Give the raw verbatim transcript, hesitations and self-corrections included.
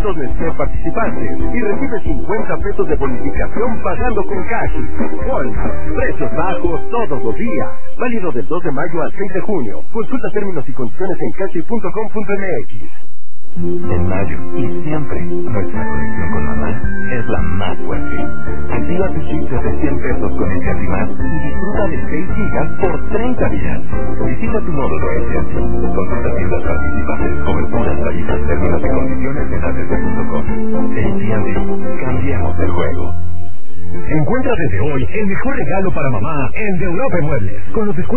productos Nestlé participantes y recibe cincuenta pesos de bonificación pagando con Cashi. Walmart, precios bajos todos los días. Válido del dos de mayo al seis de junio. Consulta términos y condiciones en cashi punto com punto m x. En mayo y siempre, nuestra conexión con mamá es la más fuerte. Activa tu chip de cien pesos con el Más y disfruta de seis gigas por treinta días. Visita tu módulo S H. Consulta tiendas participantes, coberturas, tarifas, términos y condiciones en a t t punto com. Entiende, cambiemos el juego. Encuentra desde hoy el mejor regalo para mamá en De Europa Muebles. Con los descuentos